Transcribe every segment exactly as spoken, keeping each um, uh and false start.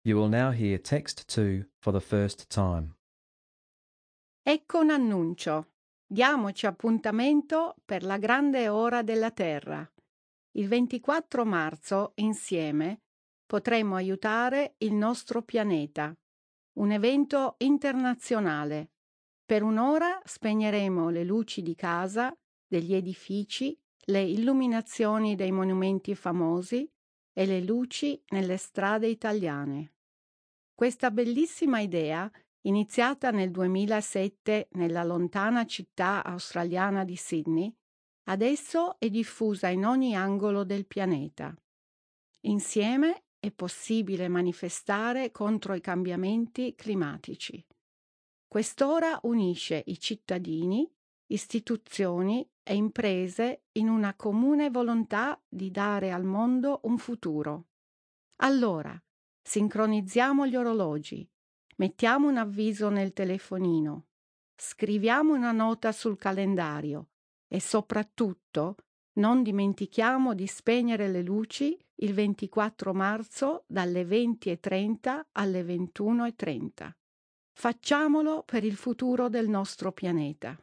You will now hear text two for the first time. Ecco un annuncio. Diamoci appuntamento per la grande ora della Terra. Il ventiquattro marzo, insieme, potremo aiutare il nostro pianeta. Un evento internazionale. Per un'ora spegneremo le luci di casa, degli edifici, le illuminazioni dei monumenti famosi e le luci nelle strade italiane. Questa bellissima idea, iniziata nel duemilasette nella lontana città australiana di Sydney, adesso è diffusa in ogni angolo del pianeta. Insieme è possibile manifestare contro i cambiamenti climatici. Quest'ora unisce i cittadini, istituzioni e imprese in una comune volontà di dare al mondo un futuro. Allora, sincronizziamo gli orologi, mettiamo un avviso nel telefonino, scriviamo una nota sul calendario e soprattutto non dimentichiamo di spegnere le luci il ventiquattro marzo dalle venti e trenta alle ventuno e trenta. Facciamolo per il futuro del nostro pianeta.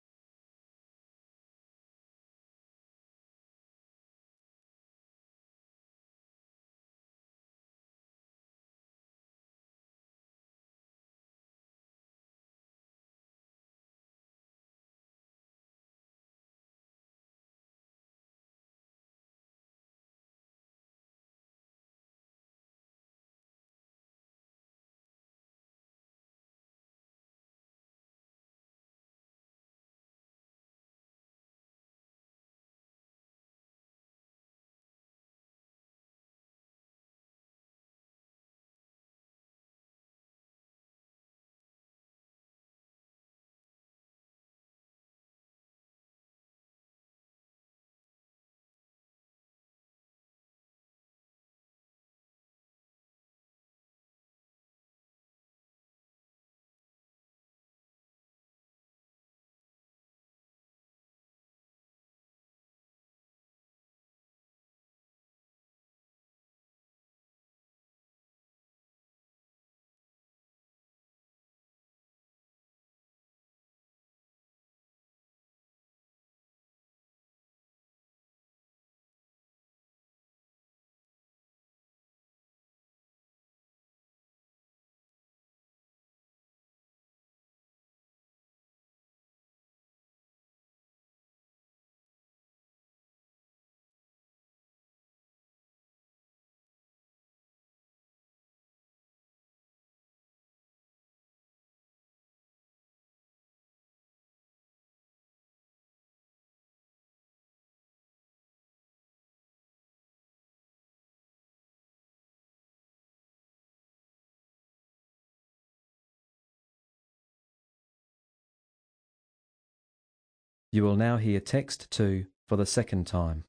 You will now hear text two for the second time.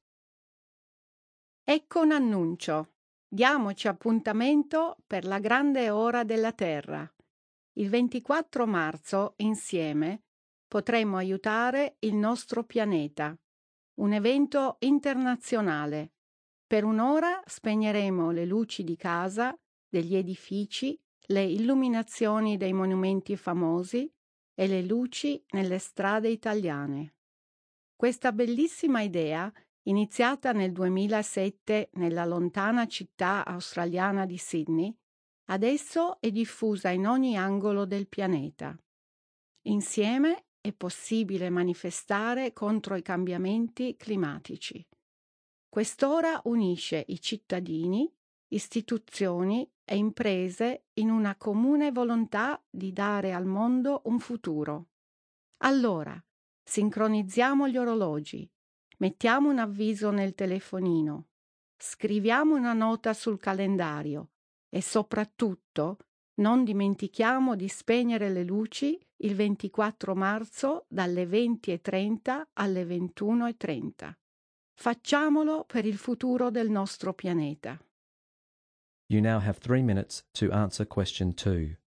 Ecco un annuncio. Diamoci appuntamento per la grande ora della Terra. Il ventiquattro marzo, insieme, potremo aiutare il nostro pianeta. Un evento internazionale. Per un'ora spegneremo le luci di casa, degli edifici, le illuminazioni dei monumenti famosi e le luci nelle strade italiane. Questa bellissima idea, iniziata nel duemilasette nella lontana città australiana di Sydney, adesso è diffusa in ogni angolo del pianeta. Insieme è possibile manifestare contro i cambiamenti climatici. Quest'ora unisce i cittadini, istituzioni e imprese in una comune volontà di dare al mondo un futuro. Allora, sincronizziamo gli orologi, mettiamo un avviso nel telefonino, scriviamo una nota sul calendario e soprattutto non dimentichiamo di spegnere le luci il ventiquattro marzo dalle venti e trenta alle ventuno e trenta. Facciamolo per il futuro del nostro pianeta. You now have three minutes to answer question two.